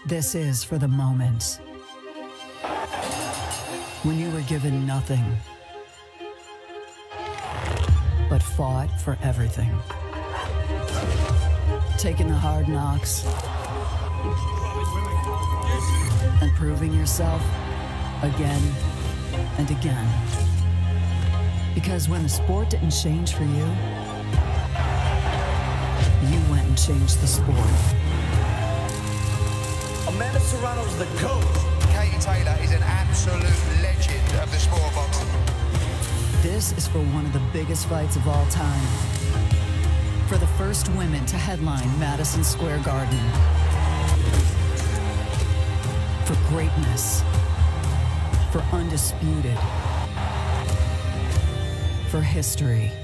This is for the moments when you were given nothing, but fought for everything. Taking the hard knocks and proving yourself again and again. Because when the sport didn't change for you, you went and changed the sport. Amanda Serrano's the GOAT. Katie Taylor is an absolute legend of the sport of boxing. This is for one of the biggest fights of all time. For the first women to headline Madison Square Garden. For greatness. For undisputed. For history.